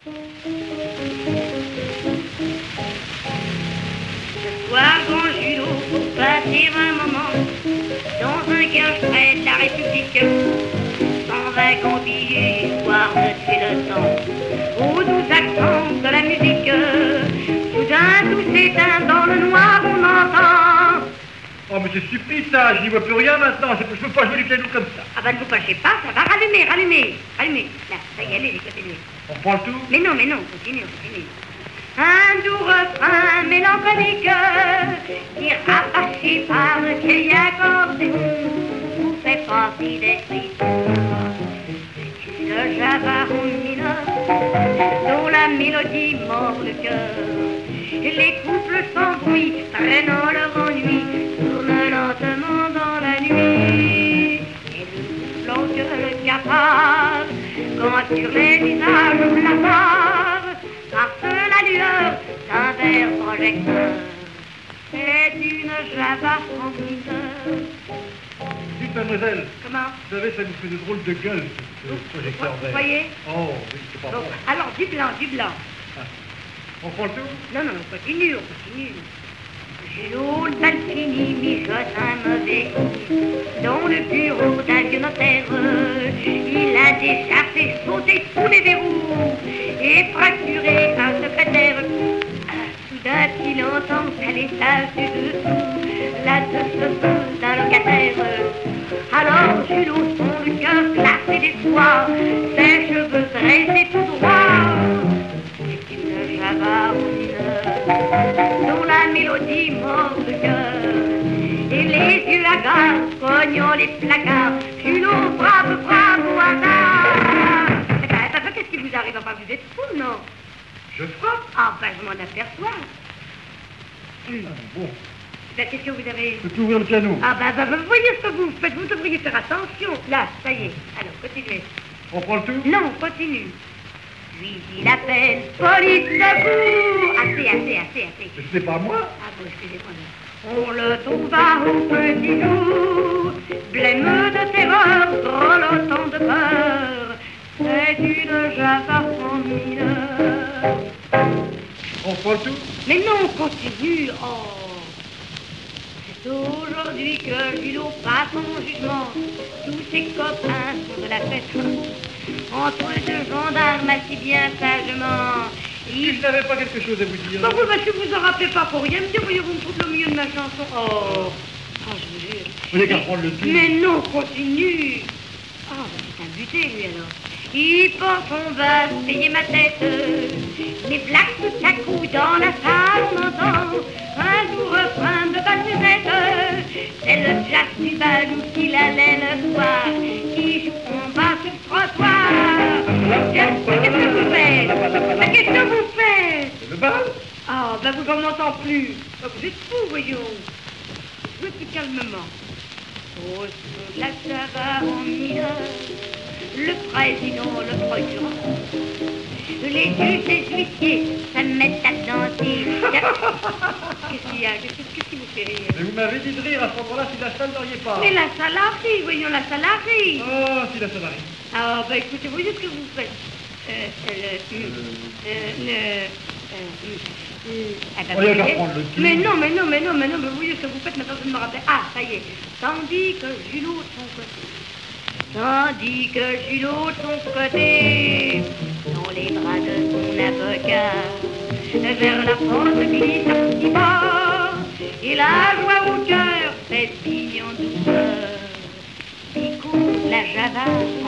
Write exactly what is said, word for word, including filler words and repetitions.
Ce soir, grand Julot, pour passer un moment dans un quinze près de la République, sans un convié, histoire de tuer le temps, aux doux accents de la musique, soudain tout s'éteint dans le noir, on entend. Oh, mais c'est stupide ça, je n'y vois plus rien maintenant, je ne peux pas jouer du piano comme ça. Ah bah ne vous fâchez pas, ça va, rallumer, rallumer, rallumer. Là, ça y est, allez, continuez. On prend le tout? Mais non, mais non, continuez, continuez. Un doux refrain mélancolique qui rapaché par le vieil accordéon vous fait partie des frissons. Le java en mineur dont la mélodie mord le cœur. Les couples sans bruit traînant leur ennui tournent lentement dans la nuit. Et le soufflant que le capard quand sur les visages blafards parce la lueur d'un verre projecteur. C'est une java en mineur. Dites, mademoiselle. Comment? Vous savez, ça nous fait de drôles de gueule, ce vous, projecteur vous vert. voyez? Oh, oui, c'est pas bon, bon. Alors, du blanc, du blanc. Ah. On prend le tout? Non, non, on continue, on continue. Julot d'Alfini mijote un mauvais coup dans le bureau d'un vieux notaire. Il a déchargé, sauté tous les verrous et fracturé un secrétaire. Soudain il entend à l'étage du dessous la douce d'un locataire. Alors Julot, son le cœur glacé d'espoir, ses cheveux dressés tout droit. C'est une java au mineur dont la mélodie mord le cœur. Et les yeux hagards cognant les placards, Julot frappe, frappe au hasard. Eh ben, eh ben, qu'est-ce qui vous arrive? Enfin, vous êtes fou, non? Je frappe? Ah, ben, je m'en aperçois. Hum. Ah, bon. Ben, qu'est-ce que vous avez? Peux-tu ouvrir le piano? Ah, ben, ben, vous voyez ce que vous faites, vous devriez faire attention. Là, ça y est. Alors, continuez. On prend le tout? Non, continue. Puis il appelle police secours. Assez, assez, assez, assez. Mais ce n'est pas moi. Ah bon, excusez-moi. On le trouva au petit jour, blême de terreur, grelottant de peur. C'est une java en mineur. On prend le tout? Mais non, continue. Oh. C'est aujourd'hui que Julot passe en jugement. Tous ses copains sont de la fête. Entre deux gendarmes assis bien sagement. Il n'avait pas quelque chose à vous dire. Bah oui, parce que vous en rappelez pas pour rien me dire, voyez, vous me foutre le milieu de ma chanson. Oh, oh je vous jure. Vous n'avez qu'à prendre le tout. Mais non, continue. Ah, oh, bah c'est un buté, lui, alors. Il pense on va payer ma tête. Les blagues tout à coup dans la salle, on entend un doux refrain de Balmusette. C'est le jazz du bal où qu'il allait le soir, qui joue en bas sur le trottoir. Qu'est-ce que vous faites? Qu'est-ce que vous faites? C'est le bal? Ah, ben vous n'en entendez plus. Ben, vous êtes fous, voyons. Jouez plus calmement. Au son de la java en mineur, le président, le procureur, les juges, les huissiers, ça me met à danser. Qu'est-ce qu'il y a? Qu'est-ce qui vous fait rire? Mais vous m'avez dit de rire à ce moment-là si la salle n'auriez pas. Mais la salle arrive, voyons, la salle arrive. Oh, si la salle arrive. Ah, ben écoutez, voyez ce que vous faites. Euh, le... Euh, le... Euh, euh, ah, ben, On y a vous qu'à voyez. prendre le tout. Mais non, mais non, mais non, mais non, mais vous voyez ce que vous faites maintenant, je me rappelle. Ah, ça y est. Tandis que Julot de son côté, tandis que Julot de son côté, dans les bras de son avocat, vers la porte glisse un petit pas, et la joie au cœur fait signe en douceur, picoute la java